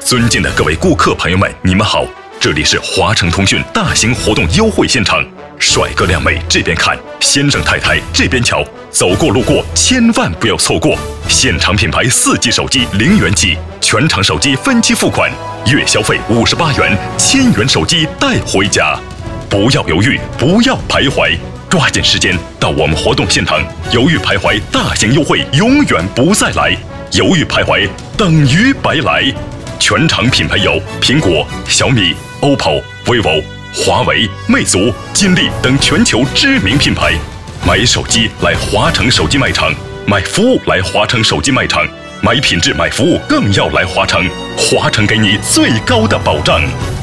尊敬的各位顾客朋友们，你们好，这里是华城通讯大型活动优惠现场，帅哥靓妹这边看，先生太太这边瞧，走过路过千万不要错过。现场品牌4G 手机0元起，全场手机分期付款，月消费58元，1000元手机带回家。不要犹豫，不要徘徊，抓紧时间到我们活动现场，犹豫徘徊，大型优惠永远不再来，犹豫徘徊等于白来。全场品牌有苹果、小米、OPPO、vivo、华为、魅族、金立等全球知名品牌。买手机来华城手机卖场，买服务来华城手机卖场，买品质买服务更要来华城，华城给你最高的保障。